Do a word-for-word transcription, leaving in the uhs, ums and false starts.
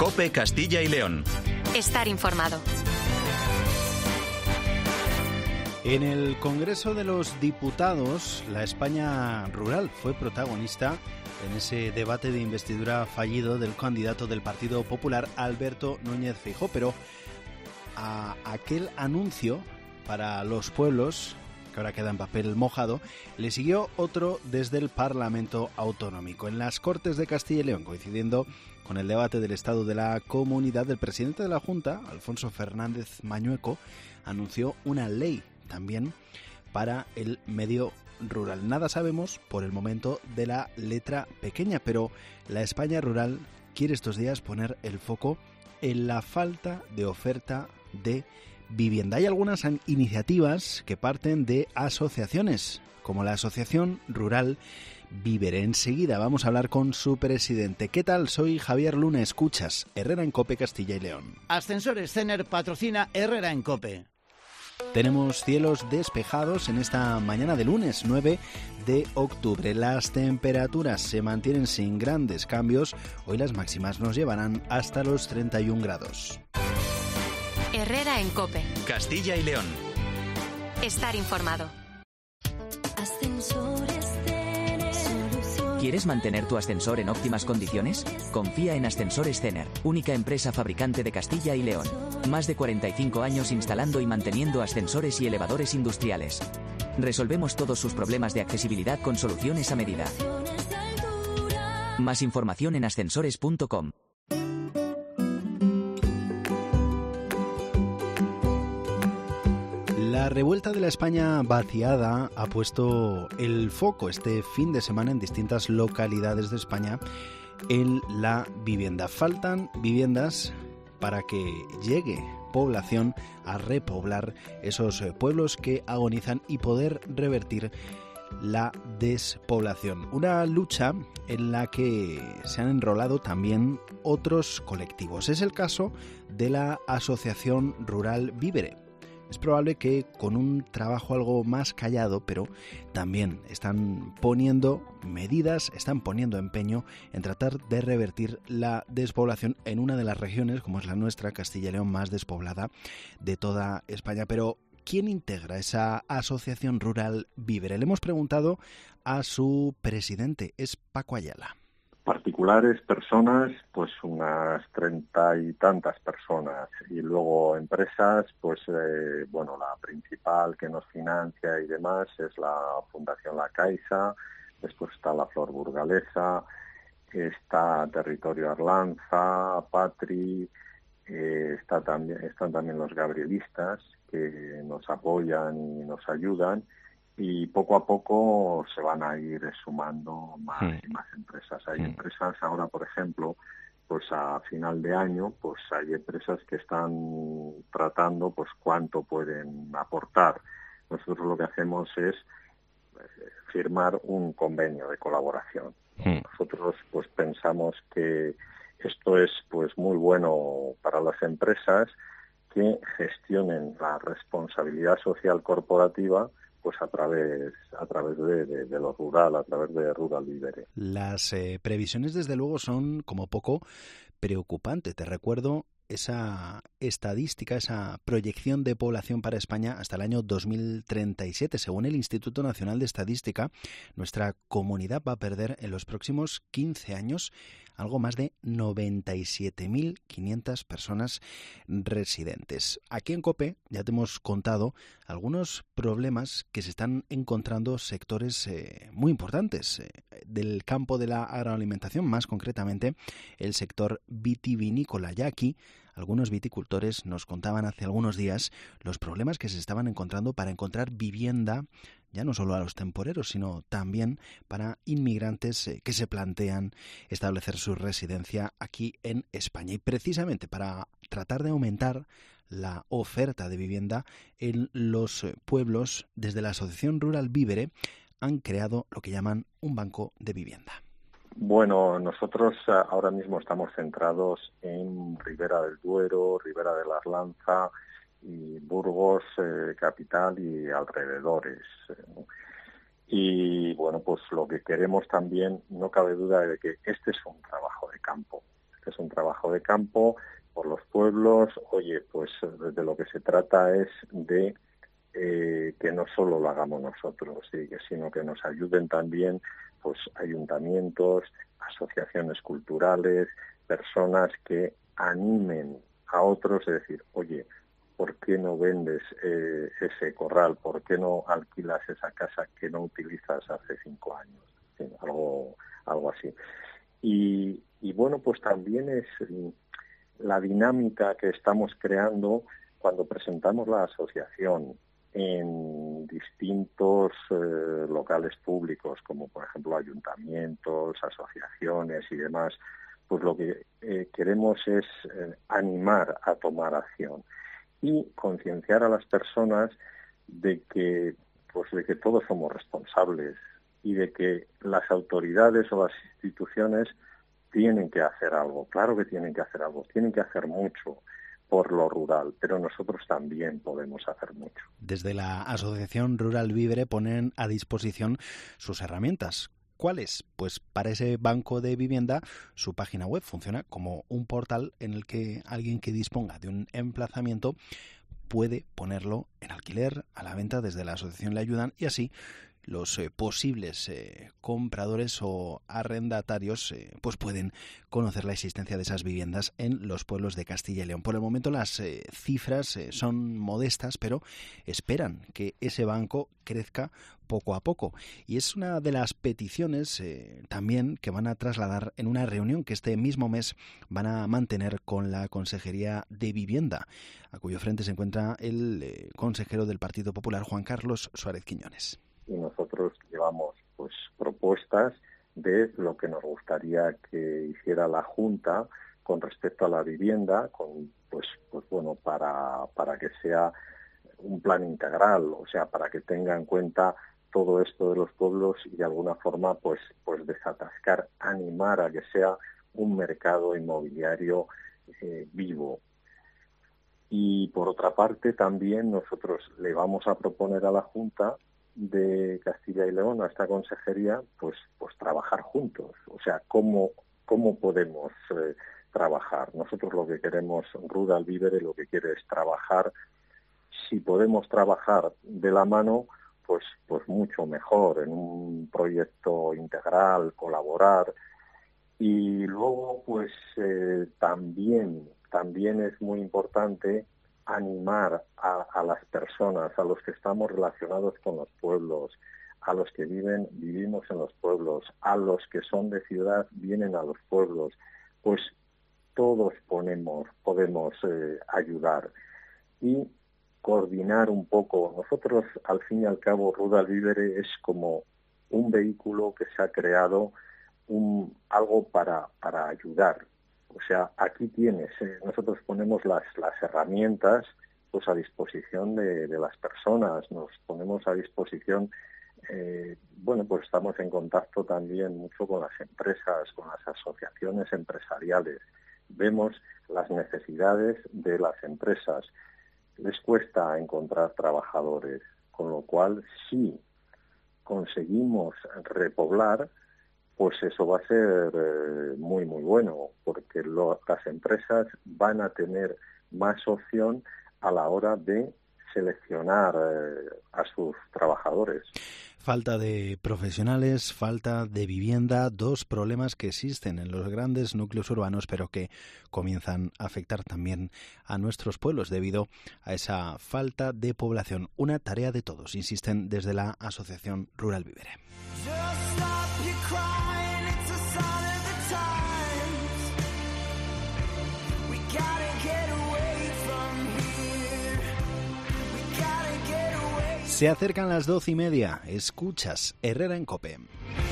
COPE Castilla y León. Estar informado. En el Congreso de los Diputados, la España rural fue protagonista en ese debate de investidura fallido del candidato del Partido Popular, Alberto Núñez Feijóo, pero a aquel anuncio para los pueblos, que ahora queda en papel mojado, le siguió otro desde el Parlamento Autonómico. En las Cortes de Castilla y León, coincidiendo con el debate del Estado de la Comunidad, el presidente de la Junta, Alfonso Fernández Mañueco, anunció una ley también para el medio rural. Nada sabemos por el momento de la letra pequeña, pero la España rural quiere estos días poner el foco en la falta de oferta de vivienda. Hay algunas iniciativas que parten de asociaciones, como la Asociación Rural Vívere. Enseguida vamos a hablar con su presidente. ¿Qué tal? Soy Javier Luna. Escuchas Herrera en COPE Castilla y León. Ascensores Cener patrocina Herrera en COPE. Tenemos cielos despejados en esta mañana de lunes nueve de octubre. Las temperaturas se mantienen sin grandes cambios. Hoy las máximas nos llevarán hasta los treinta y un grados. Herrera en COPE. Castilla y León. Estar informado. ¿Quieres mantener tu ascensor en óptimas condiciones? Confía en Ascensores Cener, única empresa fabricante de Castilla y León. Más de cuarenta y cinco años instalando y manteniendo ascensores y elevadores industriales. Resolvemos todos sus problemas de accesibilidad con soluciones a medida. Más información en ascensores punto com. La revuelta de la España vaciada ha puesto el foco este fin de semana en distintas localidades de España en la vivienda. Faltan viviendas para que llegue población a repoblar esos pueblos que agonizan y poder revertir la despoblación. Una lucha en la que se han enrolado también otros colectivos. Es el caso de la Asociación Rural Vívere. Es probable que con un trabajo algo más callado, pero también están poniendo medidas, están poniendo empeño en tratar de revertir la despoblación en una de las regiones, como es la nuestra, Castilla y León, más despoblada de toda España. Pero ¿quién integra esa Asociación Rural Vívere? Le hemos preguntado a su presidente, es Paco Ayala. Particulares, personas, pues unas treinta y tantas personas, y luego empresas, pues eh, bueno, la principal que nos financia y demás es la Fundación La Caixa, después está la Flor Burgalesa, está Territorio Arlanza, Patri, eh, está también, están también los gabrielistas que nos apoyan y nos ayudan. Y poco a poco se van a ir sumando más sí. y más empresas. Hay sí. empresas ahora, por ejemplo, pues a final de año, pues hay empresas que están tratando pues cuánto pueden aportar. Nosotros lo que hacemos es firmar un convenio de colaboración. Sí. Nosotros pues pensamos que esto es pues muy bueno para las empresas que gestionen la responsabilidad social corporativa pues a través a través de, de, de lo rural, a través de Rural Vívere. Las eh, previsiones, desde luego, son como poco preocupantes. Te recuerdo esa estadística, esa proyección de población para España hasta el año dos mil treinta y siete. Según el Instituto Nacional de Estadística, nuestra comunidad va a perder en los próximos quince años algo más de noventa y siete mil quinientas personas residentes. Aquí en COPE ya te hemos contado algunos problemas que se están encontrando sectores eh, muy importantes eh, del campo de la agroalimentación, más concretamente el sector vitivinícola. Ya aquí algunos viticultores nos contaban hace algunos días los problemas que se estaban encontrando para encontrar vivienda, ya no solo a los temporeros, sino también para inmigrantes eh, que se plantean establecer su residencia aquí en España. Y precisamente para tratar de aumentar la oferta de vivienda en los pueblos, desde la Asociación Rural Vívere han creado lo que llaman un banco de vivienda. Bueno, nosotros ahora mismo estamos centrados en Ribera del Duero, Ribera de la Arlanza y Burgos, eh, capital y alrededores. ¿no? Y bueno, pues lo que queremos también, no cabe duda de que este es un trabajo de campo. es un trabajo de campo por los pueblos. Oye, pues de lo que se trata es de eh, que no solo lo hagamos nosotros, ¿sí? sino que nos ayuden también pues ayuntamientos, asociaciones culturales, personas que animen a otros, es decir, oye, ¿por qué no vendes eh, ese corral? ¿Por qué no alquilas esa casa que no utilizas hace cinco años? Sí, algo, algo así. Y, y bueno, pues también es la dinámica que estamos creando cuando presentamos la asociación en distintos eh, locales públicos, como por ejemplo ayuntamientos, asociaciones y demás. Pues lo que eh, queremos es eh, animar a tomar acción y concienciar a las personas de que, pues de que todos somos responsables y de que las autoridades o las instituciones tienen que hacer algo. Claro que tienen que hacer algo, tienen que hacer mucho por lo rural, pero nosotros también podemos hacer mucho. Desde la Asociación Rural Vívere ponen a disposición sus herramientas. ¿Cuáles? Pues para ese banco de vivienda, su página web funciona como un portal en el que alguien que disponga de un emplazamiento puede ponerlo en alquiler, a la venta. Desde la asociación le ayudan y así los eh, posibles eh, compradores o arrendatarios eh, pues pueden conocer la existencia de esas viviendas en los pueblos de Castilla y León. Por el momento las eh, cifras eh, son modestas, pero esperan que ese banco crezca poco a poco. Y es una de las peticiones eh, también que van a trasladar en una reunión que este mismo mes van a mantener con la Consejería de Vivienda, a cuyo frente se encuentra el eh, consejero del Partido Popular, Juan Carlos Suárez Quiñones. Y nosotros llevamos pues propuestas de lo que nos gustaría que hiciera la Junta con respecto a la vivienda, con pues pues bueno para para que sea un plan integral, o sea, para que tenga en cuenta todo esto de los pueblos y de alguna forma pues pues desatascar, animar a que sea un mercado inmobiliario eh, vivo. Y por otra parte también nosotros le vamos a proponer a la Junta de Castilla y León, a esta consejería, pues pues trabajar juntos. O sea, cómo cómo podemos eh, trabajar. Nosotros lo que queremos, Rural Vívere lo que quiere es trabajar. Si podemos trabajar de la mano, pues pues mucho mejor, en un proyecto integral, colaborar. Y luego, pues eh, también también es muy importante animar a, a las personas, a los que estamos relacionados con los pueblos, a los que viven, vivimos en los pueblos, a los que son de ciudad, vienen a los pueblos, pues todos ponemos, podemos eh, ayudar y coordinar un poco. Nosotros, al fin y al cabo, Rural Vívere es como un vehículo que se ha creado, un, algo para, para ayudar. O sea, aquí tienes, eh, nosotros ponemos las, las herramientas pues a disposición de, de las personas, nos ponemos a disposición, eh, bueno, pues estamos en contacto también mucho con las empresas, con las asociaciones empresariales. Vemos las necesidades de las empresas. Les cuesta encontrar trabajadores, con lo cual si conseguimos repoblar, pues eso va a ser eh, muy, muy bueno, porque lo, las empresas van a tener más opción a la hora de seleccionar eh, a sus trabajadores. Falta de profesionales, falta de vivienda, dos problemas que existen en los grandes núcleos urbanos, pero que comienzan a afectar también a nuestros pueblos debido a esa falta de población. Una tarea de todos, insisten desde la Asociación Rural Vívere. Se acercan las doce y media. Escuchas Herrera en COPE.